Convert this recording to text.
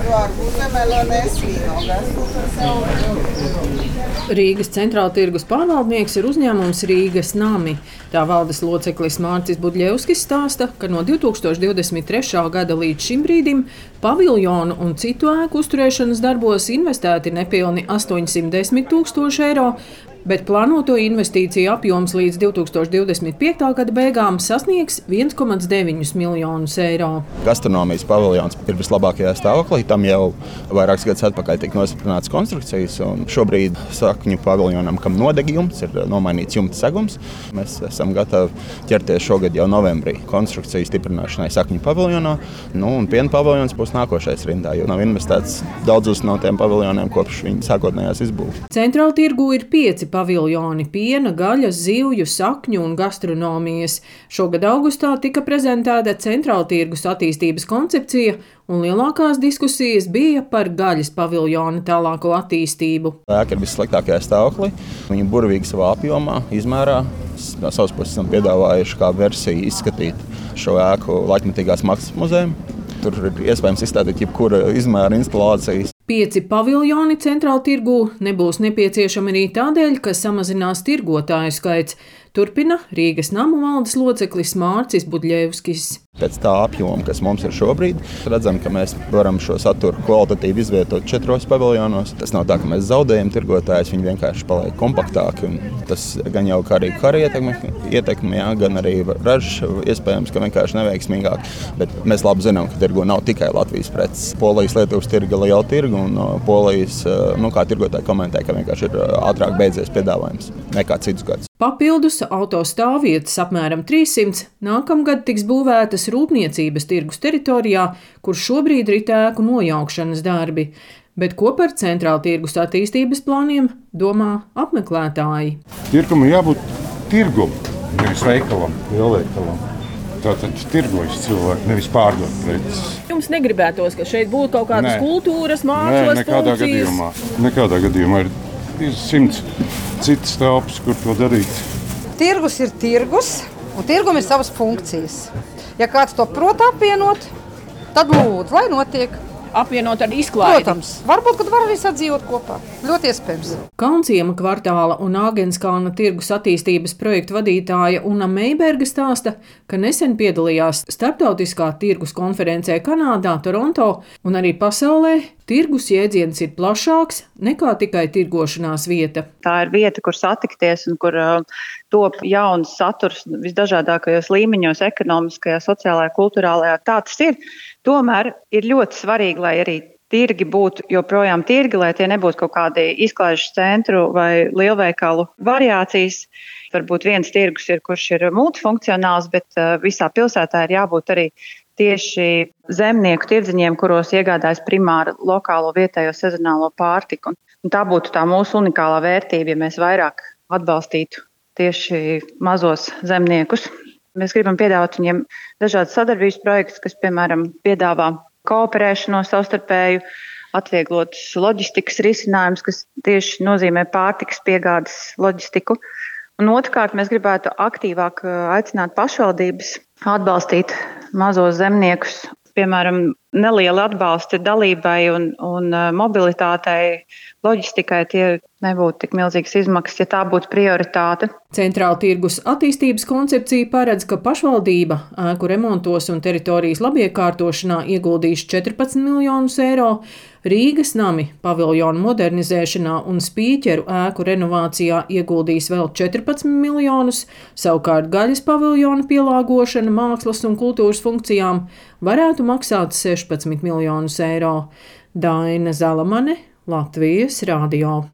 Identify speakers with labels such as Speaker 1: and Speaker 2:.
Speaker 1: Rīgas centrāla tirgus pārvaldnieks ir uzņēmums Rīgas nami. Tā valdes loceklis Mārcis Budļevskis stāsta, ka no 2023. gada līdz šim brīdim paviljonu un citu ēku uzturēšanas darbos investēti nepilni 810 000 eiro, bet plānoto investīciju apjoms līdz 2025. gada beigām sasniegs 1,9 miljonus eiro.
Speaker 2: Gastronomijas paviljons ir vislabākajā stāvoklī. Tam jau vairākus gadus atpakaļ tika nostiprināts konstrukcijas, un šobrīd sakņu paviljonam, kam nodeg jumts, ir nomainīts jumta segums. Mēs esam gatavi ķerties šogad jau novembrī konstrukcijas stiprināšanai sakņu paviljonā, un piena paviljons būs nākošais rindā, jo nav investēts daudzus no tiem paviljoniem kopš viņa sākotnējās izbūves.
Speaker 1: Centrāla tirgū ir 5 paviljoni – piena, gaļas, zivju, sakņu un gastronomijas. Šogad augustā tika prezentēta centrāla tirgus attīstības koncepcija, un lielākās diskusijas bija par gaļas paviljona tālāko attīstību.
Speaker 2: Ēka ir vissliktākajā stāvoklī. Viņa burvīga savā apjomā, izmērā. No savas puses esam piedāvājuši kā versiju izskatīt šo ēku laikmetīgās mākslas muzejam. Tur ir iespējams izstādīt jebkura izmēra instalācijas.
Speaker 1: 5 paviljoni centrāla tirgū nebūs nepieciešami arī tādēļ, ka samazinās tirgotāju skaits, turpina Rīgas namu valdes loceklis Mārcis Budļevskis.
Speaker 2: Pēc tā apjoma, kas mums ir šobrīd, redzam, ka mēs varam šo saturu kvalitatīvi izvietot 4 paviljonos. Tas nav tā, ka mēs zaudējam tirgotājus, viņi vienkārši paliek kompaktāki. Tas gan jau kā arī kara ietekme, gan arī ražas iespējams, ka vienkārši neveiksmīgāk. Bet mēs labi zinām, ka tirgo nav tikai Latvijas preces. Polijas, Lietuvas tirga liela tirga, un Polijas, kā tirgotāji komentē, ka vienkārši ir ātrāk beidzies piedāvājums nekā citus gadus.
Speaker 1: Papildus autostāvvietas apmēram 300 nākamgad tiks būvētas rūpniecības tirgus teritorijā, kur šobrīd rit ēku nojaukšanas darbi. Bet ko par centrāla tirgus attīstības plāniem domā apmeklētāji?
Speaker 3: Tirgum ir jābūt tirgum, nevis veikalam, lielveikalam. Tātad tirgojas cilvēki, nevis pārdot preces.
Speaker 1: Jums negribētos, ka šeit būtu kaut kādas kultūras, mākslas funkcijas?
Speaker 3: Nekādā gadījumā ir 100 citas telpas, kur to darīt.
Speaker 4: Tirgus ir tirgus, un tirgum ir savas funkcijas. Ja kāds to prot apvienot, tad lūdzu, lai notiek.
Speaker 1: Apvienot ar izklaidi?
Speaker 4: Protams, varbūt, kad var arī sadzīvot kopā. Ļoti iespējams.
Speaker 1: Kalnciema kvartāla un Āgenskalna tirgus attīstības projektu vadītāja Una Meiberga stāsta, ka nesen piedalījās starptautiskā tirgus konferencē Kanādā, Toronto, un arī pasaulē tirgus jēdziens ir plašāks nekā tikai tirgošanās vieta.
Speaker 5: Tā ir vieta, kur satikties un kur top jauns saturs visdažādākajos līmeņos, ekonomiskajā, sociālajā, kulturālajā. Tā tas ir. Tomēr ir ļoti svarīgi, lai arī tirgi būtu joprojām tirgi, lai tie nebūtu kaut kādi izklaižu centru vai lielveikalu variācijas. Varbūt viens tirgus ir, kurš ir multifunkcionāls, bet visā pilsētā ir jābūt arī tieši zemnieku tirdziņiem, kuros iegādājas primāri lokālo vietējo sezonālo pārtiku. Un tā būtu tā mūsu unikālā vērtība, ja mēs vairāk atbalstītu tieši mazos zemniekus. Mēs gribam piedāvāt viņiem dažādas sadarbības projektus, kas, piemēram, piedāvā kooperēšanos savstarpēju, atvieglotus loģistikas risinājumus, kas tieši nozīmē pārtikas piegādes loģistiku. Un otrkārt, mēs gribētu aktīvāk aicināt pašvaldības atbalstīt mazos zemniekus. Piemēram, neliela atbalsta dalībai un mobilitātei, loģistikai tie nebūtu tik milzīgas izmaksas, ja tā būtu prioritāte.
Speaker 1: Centrāla tirgus attīstības koncepcija paredz, ka pašvaldība ēku remontos un teritorijas labiekārtošanā ieguldīs 14 miljonus eiro, Rīgas nami paviljonu modernizēšanā un spīķeru ēku renovācijā ieguldīs vēl 14 miljonus, savukārt gaļas paviljonu pielāgošana mākslas un kultūras funkcijām varētu maksāt 16 miljonus eiro. Daina Zalamane, Latvijas radio.